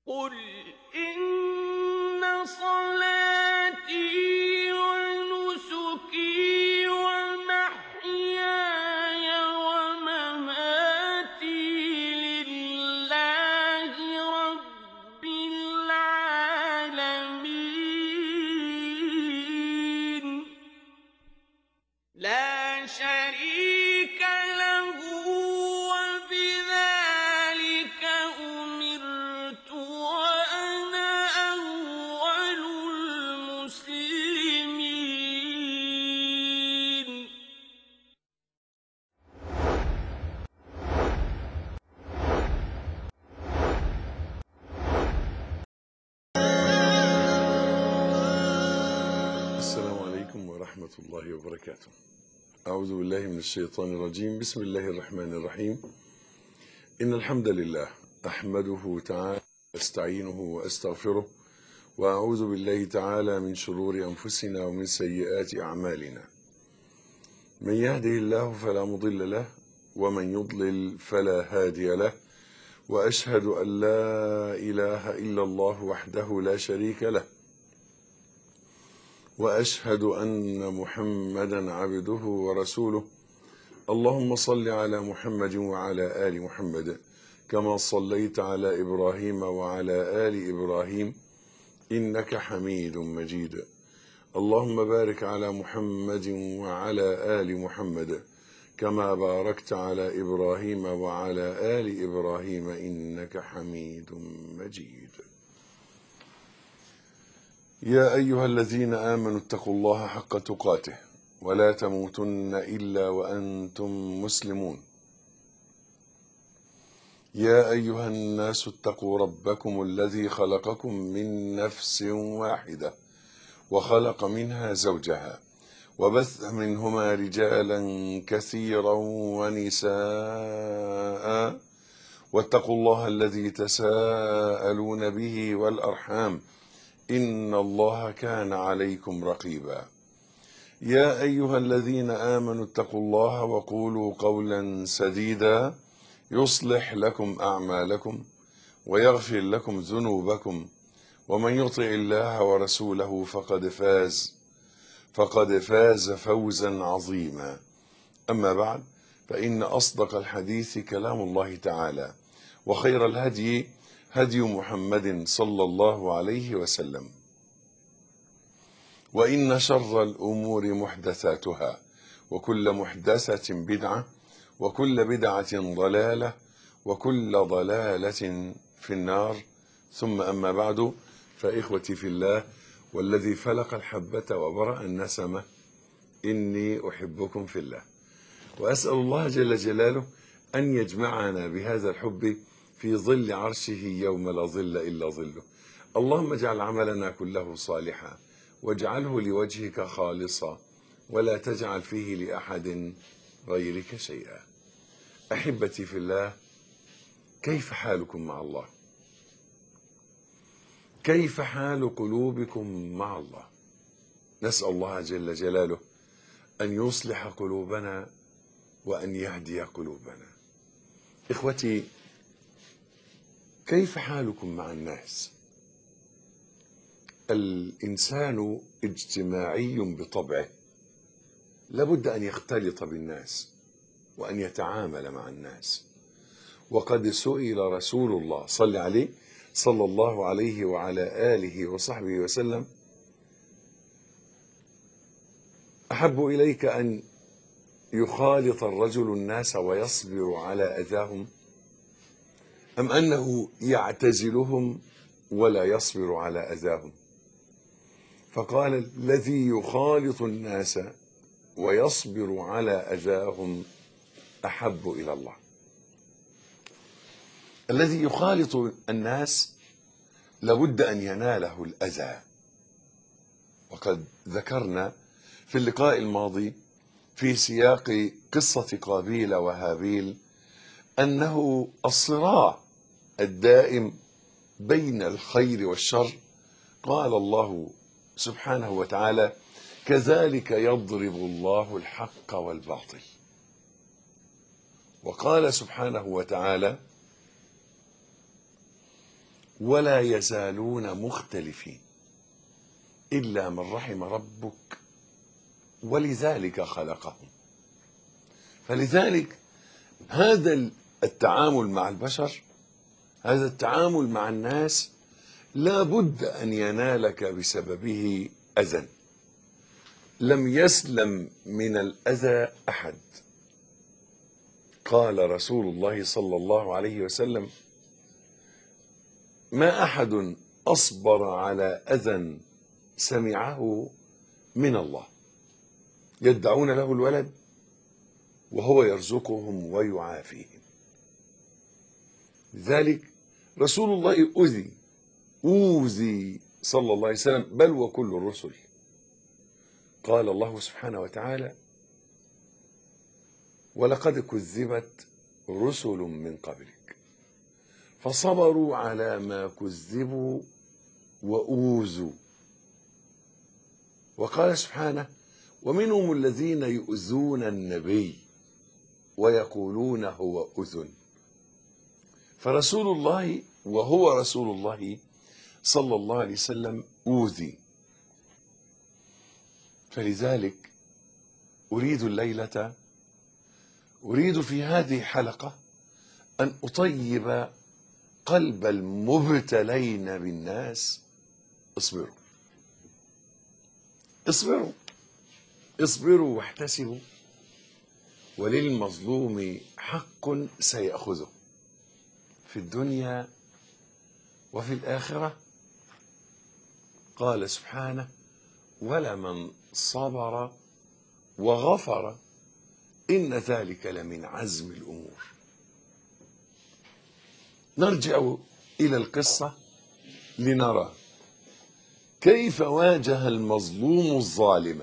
قل إن صلاتي ونسكي ومحياي ومماتي لله رب العالمين لا شريك له وبذلك أمرت وأنا أول المسلمين. السلام عليكم ورحمة الله وبركاته. أعوذ بالله من الشيطان الرجيم. بسم الله الرحمن الرحيم. إن الحمد لله أحمده تعالى أستعينه وأستغفره وأعوذ بالله تعالى من شرور أنفسنا ومن سيئات أعمالنا. من يهده الله فلا مضل له ومن يضلل فلا هادي له، وأشهد أن لا إله إلا الله وحده لا شريك له، وأشهد أن محمدا عبده ورسوله. اللهم صل على محمد وعلى آل محمد كما صليت على إبراهيم وعلى آل إبراهيم إنك حميد مجيد. اللهم بارك على محمد وعلى آل محمد كما باركت على إبراهيم وعلى آل إبراهيم إنك حميد مجيد. يا أيها الذين آمنوا اتقوا الله حق تقاته ولا تموتن إلا وأنتم مسلمون. يا أيها الناس اتقوا ربكم الذي خلقكم من نفس واحدة وخلق منها زوجها وبث منهما رجالا كثيرا ونساء، واتقوا الله الذي تساءلون به والأرحام إن الله كان عليكم رقيبا. يا أيها الذين آمنوا اتقوا الله وقولوا قولا سديدا يصلح لكم أعمالكم ويغفر لكم ذنوبكم، ومن يطع الله ورسوله فقد فاز فوزا عظيما. أما بعد، فإن أصدق الحديث كلام الله تعالى، وخير الهدي هدي محمد صلى الله عليه وسلم، وإن شر الأمور محدثاتها، وكل محدثة بدعة، وكل بدعة ضلالة، وكل ضلالة في النار. ثم أما بعد، فإخوتي في الله والذي فلق الحبة وبرأ النسمة، إني أحبكم في الله، وأسأل الله جل جلاله أن يجمعنا بهذا الحب في ظل عرشه يوم لا ظل إلا ظله. اللهم اجعل عملنا كله صالحا واجعله لوجهك خالصا ولا تجعل فيه لأحد غيرك شيئا. أحبتي في الله، كيف حالكم مع الله؟ كيف حال قلوبكم مع الله؟ نسأل الله جل جلاله أن يصلح قلوبنا وأن يهدي قلوبنا. إخوتي، كيف حالكم مع الناس؟ الإنسان اجتماعي بطبعه، لابد أن يختلط بالناس وأن يتعامل مع الناس. وقد سئل رسول الله صلى الله عليه وعلى آله وصحبه وسلم: أحب إليك أن يخالط الرجل الناس ويصبر على أذاهم، أم أنه يعتزلهم ولا يصبر على أذاهم؟ فقال: الذي يخالط الناس ويصبر على أذاهم أحب إلى الله. الذي يخالط الناس لابد أن يناله الأذى. وقد ذكرنا في اللقاء الماضي في سياق قصة قابيل وهابيل أنه الصراع الدائم بين الخير والشر. قال الله سبحانه وتعالى: كذلك يضرب الله الحق والباطل. وقال سبحانه وتعالى: ولا يزالون مختلفين إلا من رحم ربك ولذلك خلقهم. فلذلك هذا التعامل مع البشر، هذا التعامل مع الناس لا بد أن ينالك بسببه أذى. لم يسلم من الأذى أحد. قال رسول الله صلى الله عليه وسلم: ما أحد أصبر على أذى سمعه من الله يدعون له الولد وهو يرزقهم ويعافيهم. لذلك رسول الله أوذي صلى الله عليه وسلم، بل وكل الرسل. قال الله سبحانه وتعالى: ولقد كذبت رسل من قبلك فصبروا على ما كذبوا وأوذوا. وقال سبحانه: ومنهم الذين يؤذون النبي ويقولون هو أذن. فرسول الله وهو رسول الله صلى الله عليه وسلم أوذي. فلذلك أريد في هذه الحلقة أن أطيب قلب المبتلين بالناس. اصبروا اصبروا اصبروا واحتسبوا، وللمظلوم حق سيأخذه في الدنيا وفي الآخرة. قال سبحانه: ولمن صبر وغفر إن ذلك لمن عزم الأمور. نرجع إلى القصة لنرى كيف واجه المظلوم الظالم.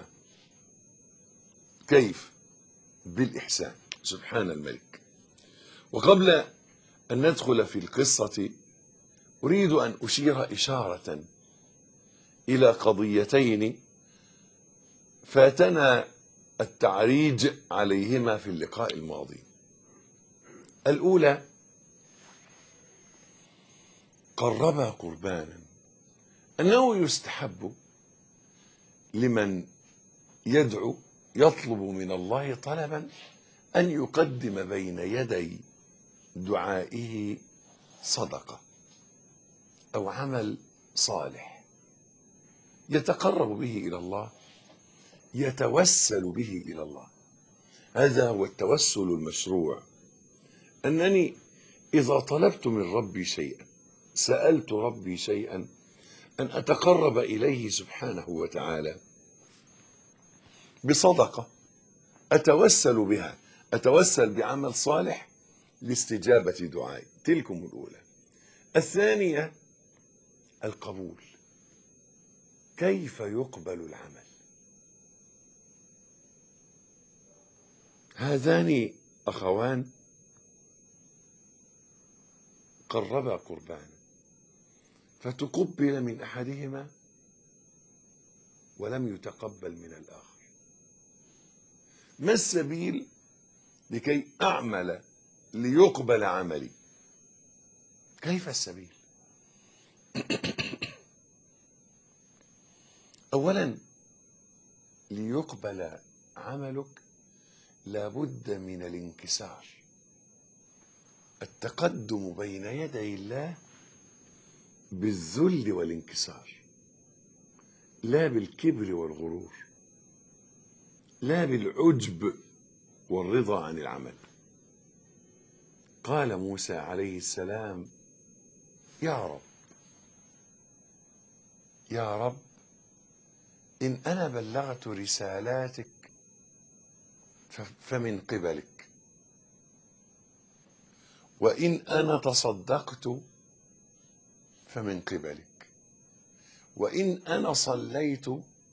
كيف؟ بالإحسان. سبحان الملك. وقبل أن ندخل في القصة أريد أن أشير إشارة إلى قضيتين فاتنا التعريج عليهما في اللقاء الماضي. الأولى: قربا قربانا، أنه يستحب لمن يدعو يطلب من الله طلبا أن يقدم بين يدي دعائه صدقة أو عمل صالح يتقرب به إلى الله، يتوسل به إلى الله. هذا هو التوسل المشروع. أنني إذا طلبت من ربي شيئا، سألت ربي شيئا، أن أتقرب إليه سبحانه وتعالى بصدقة أتوسل بها، أتوسل بعمل صالح لاستجابة دعائي. تلكم الأولى. الثانية: القبول. كيف يقبل العمل؟ هذان أخوان قربا قربانا، فتقبل من أحدهما ولم يتقبل من الآخر. ما السبيل لكي أعمل ليقبل عملي؟ كيف السبيل؟ أولا، ليقبل عملك لابد من الانكسار، التقدم بين يدي الله بالذل والانكسار، لا بالكبر والغرور، لا بالعجب والرضا عن العمل. قال موسى عليه السلام: يا رب إن أنا بلغت رسالاتك فمن قبلك، وإن أنا تصدقت فمن قبلك، وإن أنا صليت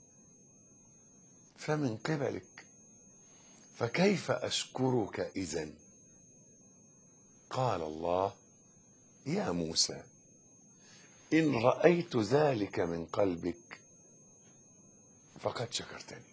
فمن قبلك، فكيف أشكرك إذن؟ قال الله: يا موسى إن رأيت ذلك من قلبك فقد شكرتني.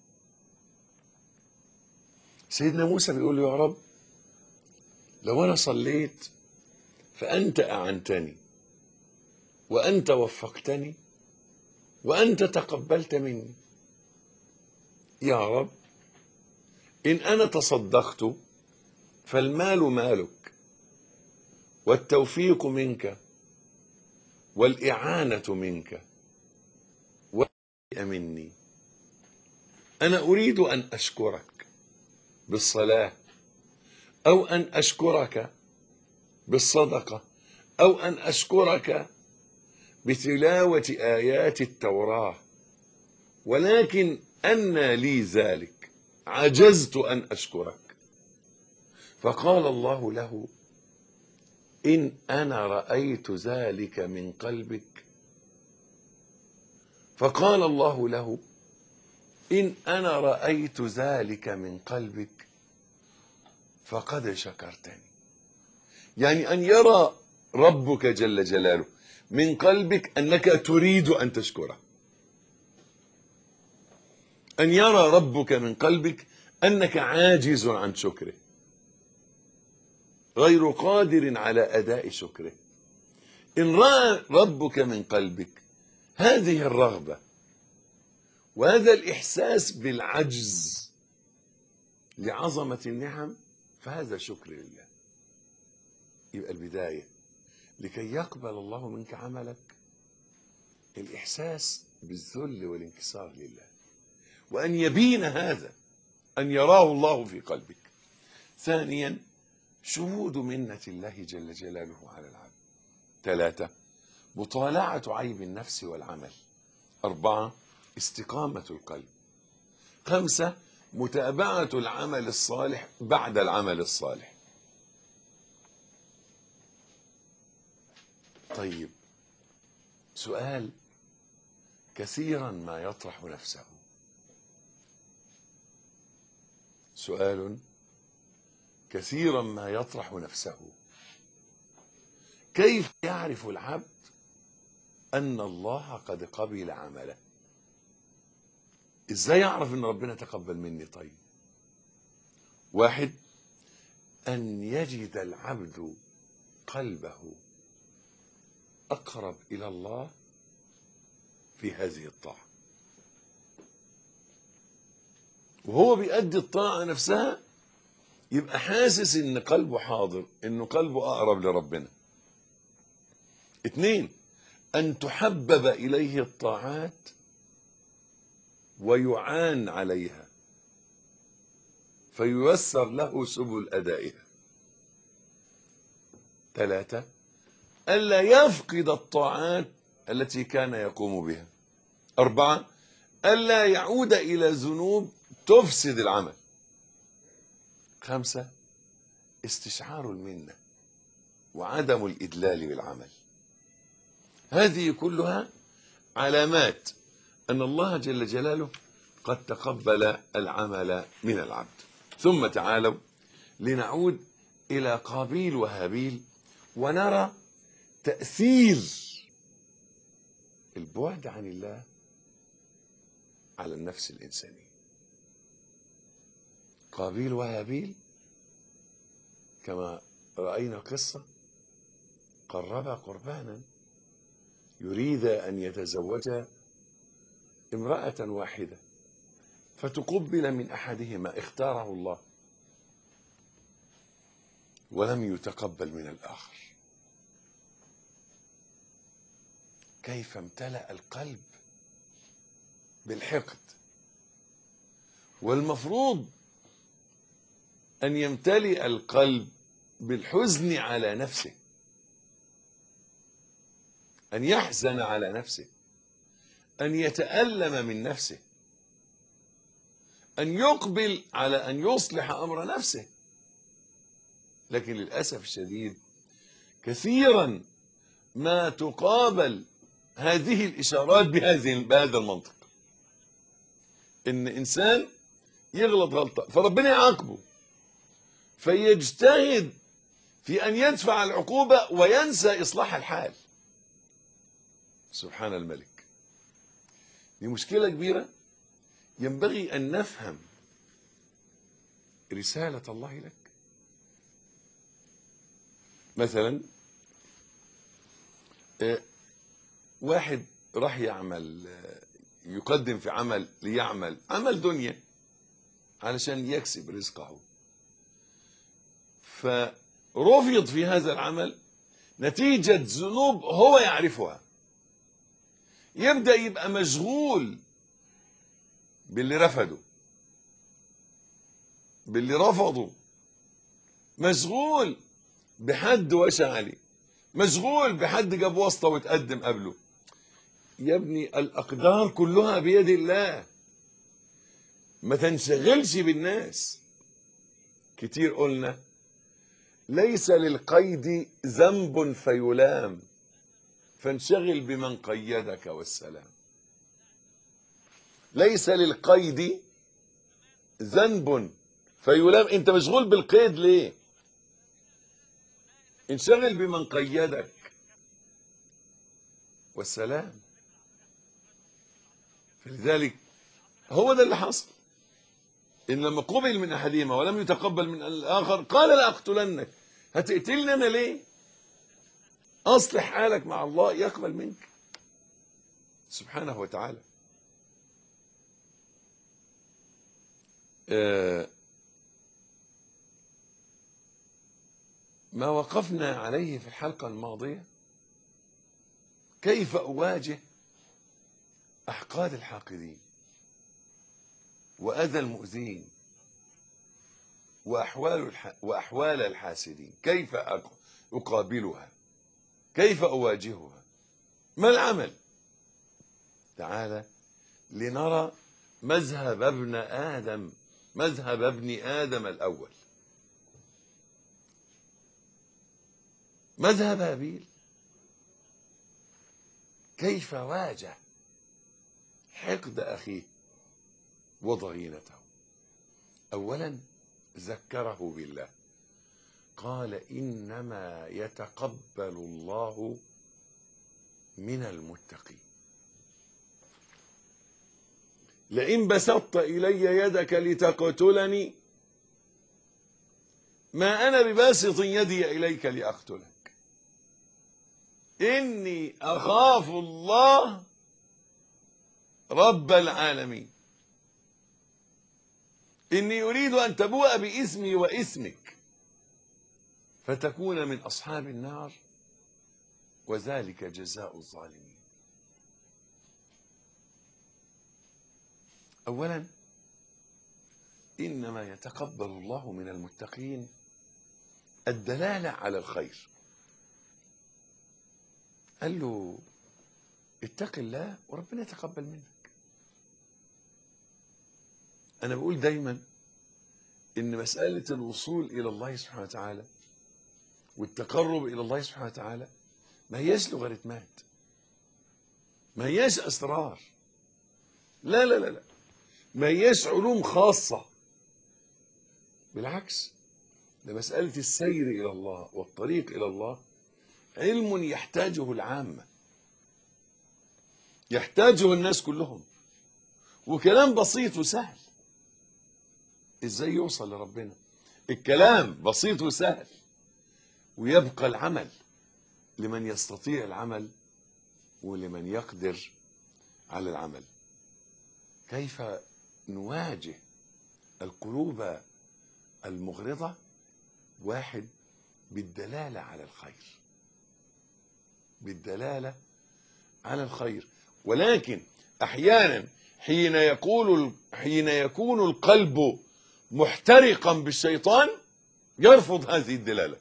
سيدنا موسى بيقول له: يا رب لو أنا صليت فأنت أعنتني، وأنت وفقتني وأنت تقبلت مني. يا رب إن أنا تصدقت فالمال مالك، والتوفيق منك، والإعانة منك، والهداية مني. أنا أريد أن أشكرك بالصلاة، أو أن أشكرك بالصدقة، أو أن أشكرك بتلاوة آيات التوراة، ولكن أنى لي ذلك، عجزت أن أشكرك. فقال الله له: إن أنا رأيت ذلك من قلبك. فقال الله له: إن أنا رأيت ذلك من قلبك فقد شكرتني. يعني أن يرى ربك جل جلاله من قلبك أنك تريد أن تشكره، أن يرى ربك من قلبك أنك عاجز عن شكره، غير قادر على أداء شكره. إن رأى ربك من قلبك هذه الرغبة وهذا الإحساس بالعجز لعظمة النعم، فهذا شكر لله. يبقى البداية لكي يقبل الله منك عملك الإحساس بالذل والانكسار لله، وأن يبين هذا، أن يراه الله في قلبك. ثانيا شهود منة الله جل جلاله على العبد. 3 مطالعة عيب النفس والعمل. 4 استقامة القلب. 5 متابعة العمل الصالح بعد العمل الصالح. طيب، سؤال كثيرا ما يطرح نفسه، سؤال كثيرا ما يطرح نفسه: كيف يعرف العبد أن الله قد قبل عمله؟ إزاي يعرف أن ربنا تقبل مني؟ طيب، 1 أن يجد العبد قلبه أقرب إلى الله في هذه الطاعة، وهو بيؤدي الطاعة نفسها يبقى حاسس إن قلبه حاضر، إنه قلبه أقرب لربنا. 2 أن تحبب إليه الطاعات ويعان عليها فييسر له سبل أدائها. 3 ألا يفقد الطاعات التي كان يقوم بها. 4 ألا يعود إلى ذنوب تفسد العمل. 5 استشعار المنة وعدم الإدلال بالعمل. هذه كلها علامات أن الله جل جلاله قد تقبل العمل من العبد. ثم تعالوا لنعود إلى قابيل وهابيل ونرى تأثير البعد عن الله على النفس الإنسانية. قابيل وهابيل كما رأينا القصة قربا قربانا، يريد أن يتزوجا امرأة واحدة، فتقبل من أحدهما، اختاره الله، ولم يتقبل من الآخر. كيف امتلأ القلب بالحقد؟ والمفروض أن يمتلئ القلب بالحزن على نفسه، أن يحزن على نفسه، أن يتألم من نفسه، أن يقبل على أن يصلح أمر نفسه. لكن للأسف الشديد كثيرا ما تقابل هذه الإشارات بهذا المنطق، إن إنسان يغلط غلطة فربنا يعاقبه، فيجتهد في أن يدفع العقوبة وينسى إصلاح الحال. سبحان الملك. دي مشكلة كبيرة، ينبغي أن نفهم رسالة الله لك. مثلا واحد راح يعمل، يقدم في عمل، ليعمل عمل دنيا علشان يكسب رزقه، فرفض في هذا العمل نتيجة ذنوب هو يعرفها. يبدأ يبقى مشغول باللي رفضه، باللي رفضه، مشغول بحد وشى عليه، مشغول بحد جاب واسطة وتقدم قبله. يا ابني الأقدار كلها بيد الله، ما تنشغلش بالناس. كتير قلنا ليس للقيد ذنب فيلام، فانشغل بمن قيدك والسلام. ليس للقيد ذنب فيلام، انت مشغول بالقيد ليه؟ انشغل بمن قيدك والسلام. فلذلك هو ده اللي حصل، ان لما قبل من احدهما ولم يتقبل من الاخر قال لا اقتلنك. هتقتلني انا ليه؟ اصلح حالك مع الله يقبل منك سبحانه وتعالى. ما وقفنا عليه في الحلقة الماضية كيف أواجه أحقاد الحاقدين وأذى المؤذين وأحوال الحاسدين، كيف أقابلها، كيف أواجهها، ما العمل؟ تعالى لنرى مذهب ابن آدم الأول، مذهب هابيل، كيف واجه حقد أخيه وضغينته. أولا ذكره بالله، قال إنما يتقبل الله من المتقين. لئن بسطت إلي يدك لتقتلني ما أنا بباسط يدي إليك لأقتلك إني أخاف الله رب العالمين إني أريد أن تبوء بإسمي وإسمك فتكون من أصحاب النار وذلك جزاء الظالمين. أولا إنما يتقبل الله من المتقين الدلالة على الخير. قال له اتق الله وربنا يتقبل منك. أنا بقول دايما إن مسألة الوصول إلى الله سبحانه وتعالى والتقرب إلى الله سبحانه وتعالى ما هياش لوغاريتمات، ما هياش أسرار، لا لا لا لا، ما هياش علوم خاصة، بالعكس ده مسألة السير إلى الله والطريق إلى الله علم يحتاجه العامة، يحتاجه الناس كلهم، وكلام بسيط وسهل. ازاي يوصل لربنا؟ الكلام بسيط وسهل، ويبقى العمل لمن يستطيع العمل ولمن يقدر على العمل. كيف نواجه القلوب المغرضة؟ واحد، بالدلالة على الخير، بالدلالة على الخير. ولكن أحيانا حين يكون القلب محترقا بالشيطان يرفض هذه الدلالة.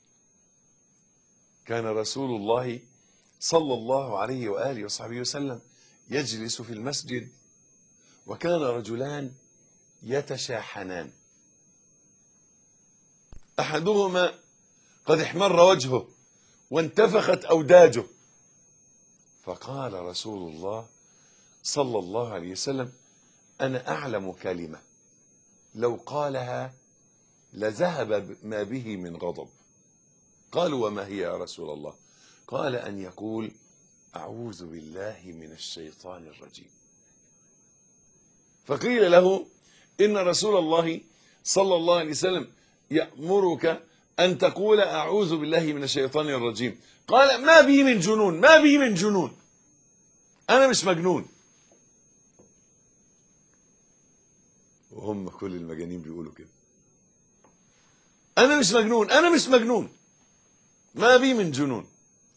كان رسول الله صلى الله عليه وآله وصحبه وسلم يجلس في المسجد وكان رجلان يتشاحنان، أحدهما قد احمر وجهه وانتفخت أوداجه، فقال رسول الله صلى الله عليه وسلم أنا أعلم كلمة لو قالها لذهب ما به من غضب. قالوا وما هي يا رسول الله؟ قال أن يقول أعوذ بالله من الشيطان الرجيم. فقيل له إن رسول الله صلى الله عليه وسلم يأمرك أن تقول أعوذ بالله من الشيطان الرجيم. قال ما بي من جنون، ما بي من جنون. انا مش مجنون. وهم كل المجانين بيقولوا كده، انا مش مجنون، انا مش مجنون، ما بي من جنون.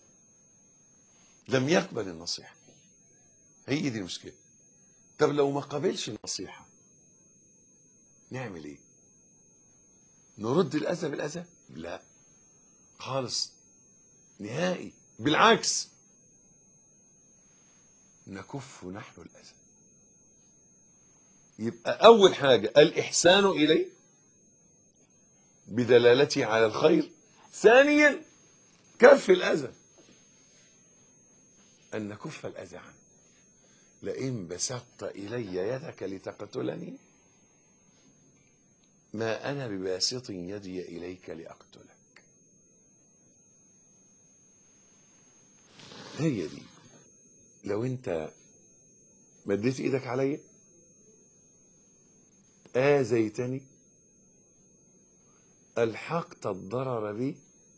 لم يقبل النصيحة، هي دي المشكلة. طب لو ما قبلش النصيحة نعمل ايه؟ نرد الأذى بالأذى؟ لا خالص، نهائي. بالعكس، نكف نحن الأذى. يبقى أول حاجة الإحسان إليه بدلالته على الخير. ثانيا كف الأذى، أن نكف الأذى عنه. لئن بسطت إلي يدك لتقتلني ما أنا بباسط يدي إليك لأقتلك. هي دي. لو أنت مديت إيدك علي آذيتني ألحقت الضرر بي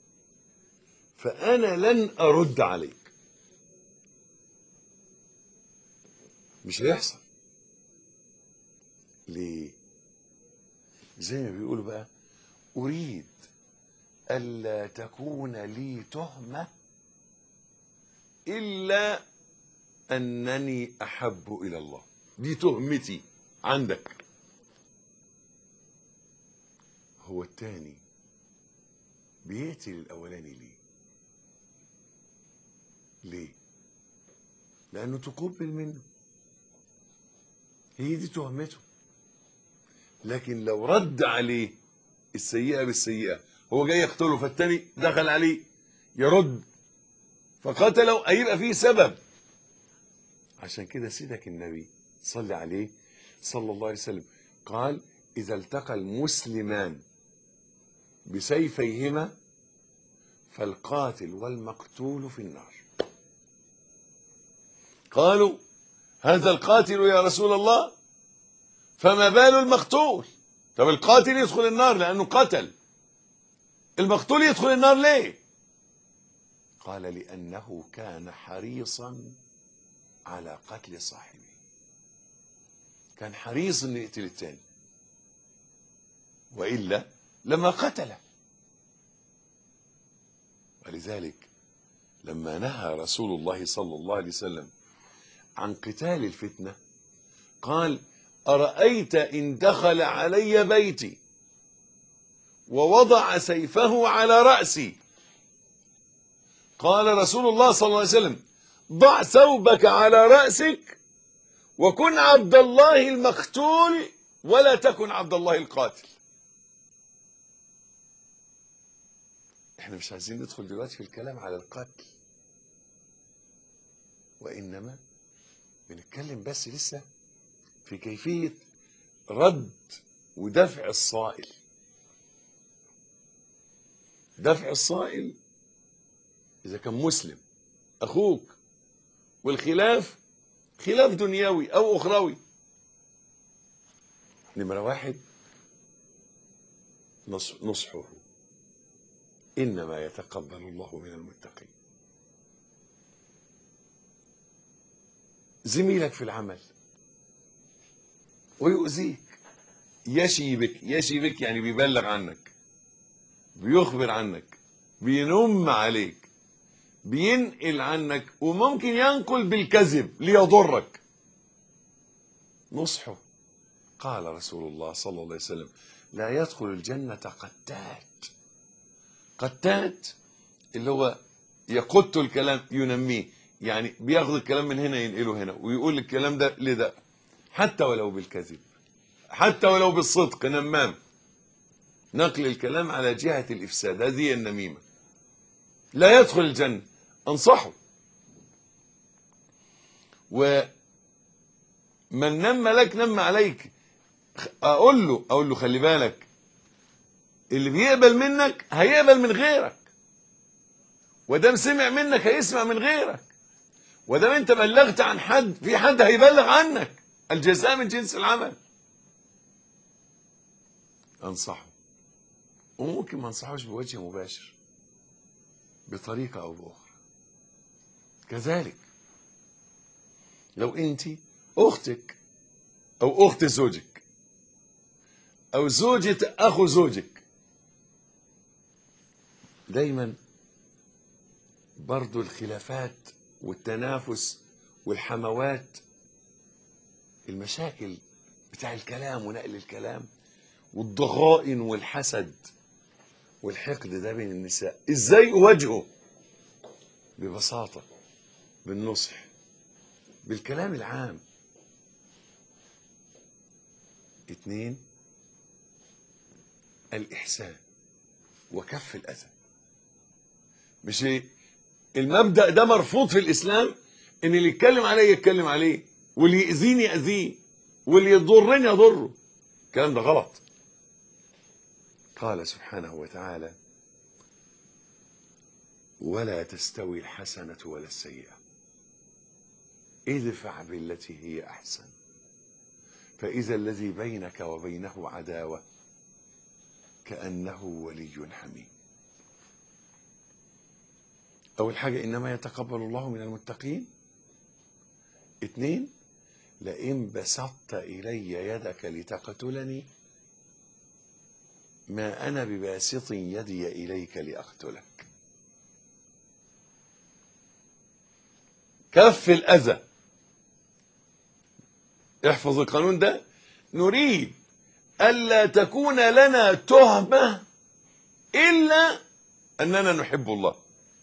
فأنا لن أرد عليك. مش هيحصل. ليه؟ زي ما بيقولوا بقى، أريد ألا تكون لي تهمة إلا أنني أحب إلى الله. دي تهمتي عندك. هو التاني بيقتل الأولاني ليه؟ ليه؟ لأنه تقبل منه، هي دي تهمته. لكن لو رد عليه السيئة بالسيئة، هو جاي يقتله فالتاني دخل عليه يرد فقتله، هيبقى فيه سبب. عشان كده سيدك النبي صلى عليه صلى الله عليه وسلم قال: إذا التقى المسلمان بسيفيهما فالقاتل والمقتول في النار. قالوا: هذا القاتل يا رسول الله، فما بال المقتول؟ طب القاتل يدخل النار لأنه قتل، المقتول يدخل النار ليه؟ قال: لأنه كان حريصا على قتل صاحبه، كان حريص انه يقتل الثاني، وإلا لما قتله. ولذلك لما نهى رسول الله صلى الله عليه وسلم عن قتال الفتنة قال: أرأيت إن دخل علي بيتي ووضع سيفه على رأسي؟ قال رسول الله صلى الله عليه وسلم: ضع ثوبك على رأسك وكن عبد الله المقتول ولا تكن عبد الله القاتل. احنا مش عايزين ندخل دلوقتي في الكلام على القتل، وإنما بنتكلم بس لسه في كيفية رد ودفع الصائل. دفع الصائل إذا كان مسلم أخوك، والخلاف خلاف دنيوي أو أخروي. نمرة واحد نصحه: إنما يتقبل الله من المتقين. زميلك في العمل ويؤذيك، يشي بك، يشي بك يعني بيبلغ عنك، بيخبر عنك، بينم عليك، بينقل عنك، وممكن ينقل بالكذب ليضرك. نصحه. قال رسول الله صلى الله عليه وسلم: لا يدخل الجنة قتات. قتات اللي هو يقت الكلام ينميه، يعني بياخذ الكلام من هنا ينقله هنا ويقول الكلام ده لده، حتى ولو بالكذب، حتى ولو بالصدق، نمام. نقل الكلام على جهة الإفساد، هذه النميمة. لا يدخل الجنة. أنصحه. ومن نم لك نم عليك. أقول له خلي بالك، اللي بيقبل منك هيقبل من غيرك، ودام سمع منك هيسمع من غيرك، ودام انت بلغت عن حد في حد هيبلغ عنك. الجزاء من جنس العمل. انصحه، وممكن ما انصحوش بوجه مباشر، بطريقة او باخرى كذلك. لو انت اختك او اخت زوجك او زوجة اخو زوجك، دايما برضو الخلافات والتنافس والحموات، المشاكل بتاع الكلام ونقل الكلام والضغائن والحسد والحقد ده بين النساء، ازاي اواجهه؟ ببساطة، بالنصح، بالكلام العام. 2، الإحسان وكف الأذى. مش المبدأ ده مرفوض في الإسلام، إن اللي يتكلم عليه يتكلم عليه، واللي يأذيني يأذيه، واللي يضرني يضره. الكلام ده غلط. قال سبحانه وتعالى: ولا تستوي الحسنة ولا السيئة ادفع بالتي هي أحسن فإذا الذي بينك وبينه عداوة كأنه ولي حميم. أول حاجة إنما يتقبل الله من المتقين. 2، لئن بسطت إلي يدك لتقتلني ما أنا بباسط يدي إليك لأقتلك. كف الأذى. احفظ القانون ده. نريد ألا تكون لنا تهمة إلا أننا نحب الله.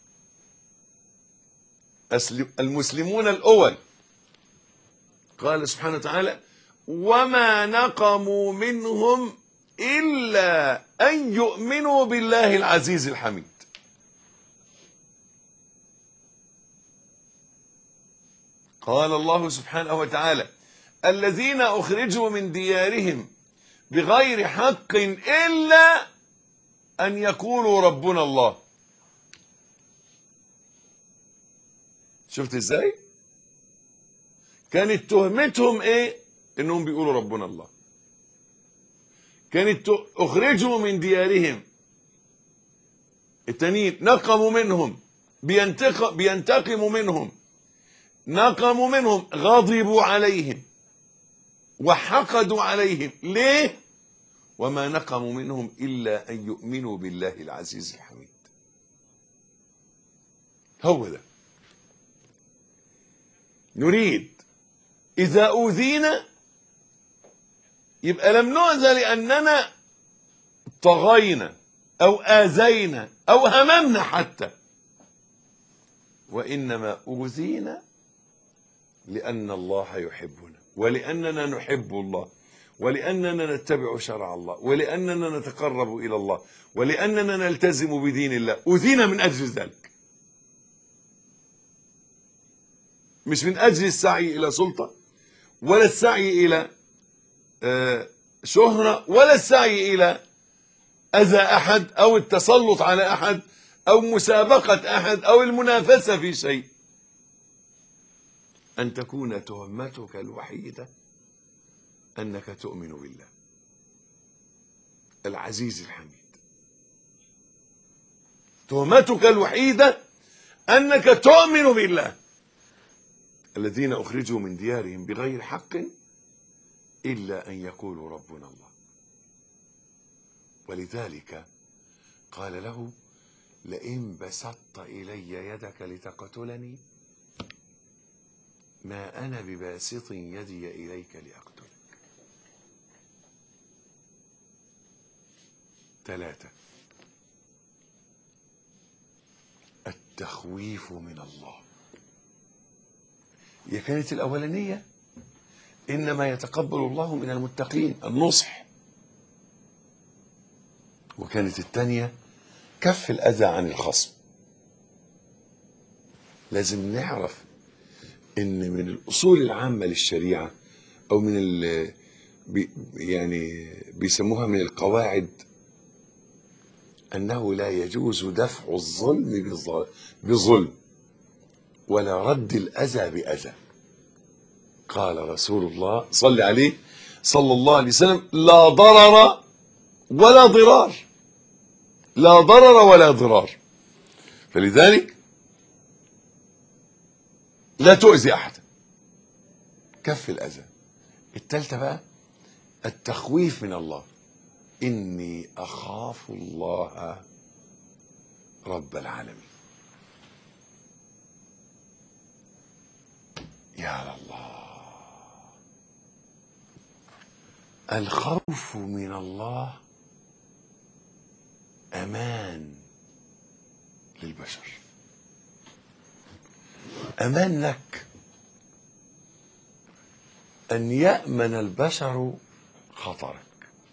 المسلمون الأول قال سبحانه وتعالى: وما نقموا منهم إلا أن يؤمنوا بالله العزيز الحميد. قال الله سبحانه وتعالى: الذين أخرجوا من ديارهم بغير حق إلا أن يقولوا ربنا الله. شفت ازاي؟ كانت تهمتهم ايه؟ انهم بيقولوا ربنا الله. كانت اخرجوا من ديارهم. التانيين نقموا منهم، بينتقموا منهم، نقموا منهم، غضبوا عليهم وحقدوا عليهم. ليه؟ وما نقموا منهم إلا أن يؤمنوا بالله العزيز الحميد. هو ده. نريد إذا أوذينا يبقى لم نؤذى لأننا طغينا أو آذينا أو هممنا حتى، وإنما أوذينا لأن الله يحبنا، ولأننا نحب الله، ولأننا نتبع شرع الله، ولأننا نتقرب إلى الله، ولأننا نلتزم بدين الله. أوذينا من أجل ذلك، مش من أجل السعي إلى سلطة، ولا السعي إلى شهرة، ولا السعي إلى أذى أحد أو التسلط على أحد أو مسابقة أحد أو المنافسة في شيء. أن تكون تهمتك الوحيدة أنك تؤمن بالله العزيز الحميد. تهمتك الوحيدة أنك تؤمن بالله. الذين أخرجوا من ديارهم بغير حق إلا أن يقولوا ربنا الله. ولذلك قال له: لئن بسطت إلي يدك لتقتلني ما أنا بباسط يدي إليك لأقتلك. 3، التخويف من الله. هي كانت الأولانية إنما يتقبل الله من المتقين، النصح. وكانت الثانية كف الأذى عن الخصم. لازم نعرف إن من الأصول العامة للشريعة أو من يعني بيسموها من القواعد أنه لا يجوز دفع الظلم بظلم ولا رد الأذى بأذى. قال رسول الله صلى عليه صلى الله عليه وسلم: لا ضرر ولا ضرار. لا ضرر ولا ضرار. فلذلك لا تؤذي أحدا كف الأذى. التالتة بقى التخويف من الله، إني أخاف الله رب العالمين. يا الله، الخوف من الله أمان للبشر، أمان لك أن يأمن البشر خطرك.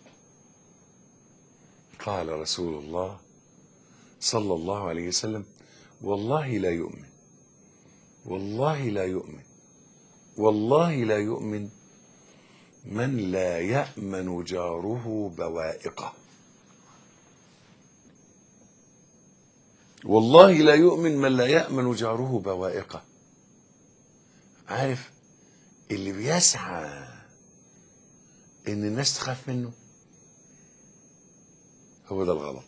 قال رسول الله صلى الله عليه وسلم: والله لا يؤمن، والله لا يؤمن، والله لا يؤمن من لا يأمن جاره بوائقه. والله لا يؤمن من لا يأمن جاره بوائقه. عارف اللي بيسعى ان الناس تخاف منه، هو ده الغلط.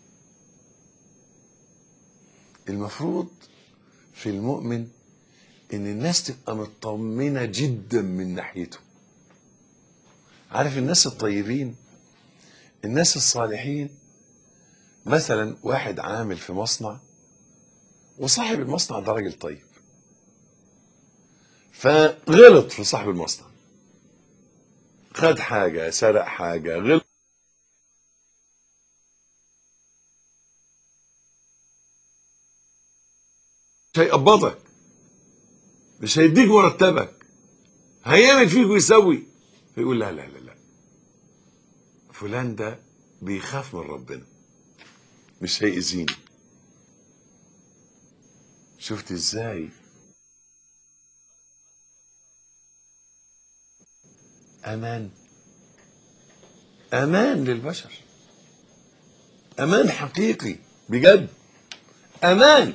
المفروض في المؤمن ان الناس تبقى مطمنة جدا من ناحيته. عارف الناس الطيبين، الناس الصالحين، مثلا واحد عامل في مصنع وصاحب المصنع ده راجل طيب، فغلط في صاحب المصنع، خد حاجة، سرق حاجة، غلط، مش هيقبضك، مش هيديك مرتبك، هيعمل فيك ويسوي. فيقول لا لا لا لا، فلان ده بيخاف من ربنا، مش هيأذيني. شفت ازاي؟ امان، امان للبشر، امان حقيقي بجد، امان.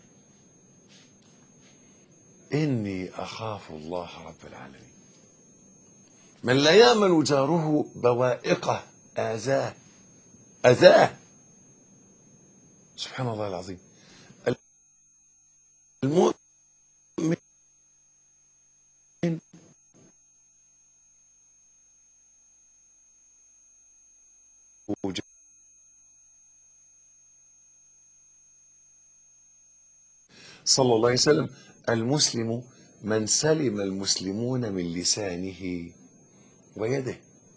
اني اخاف الله رب العالمين من لا يأمن جاره بوائقه اذاه، اذاه. سبحان الله العظيم. المؤمن صلى الله عليه وسلم: المسلم من سلم المسلمون من لسانه ويده،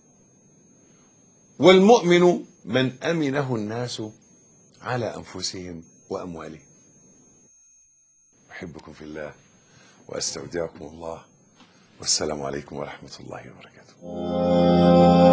والمؤمن من أمنه الناس على أنفسهم وأموالهم. أحبكم في الله وأستودعكم الله، والسلام عليكم ورحمة الله وبركاته.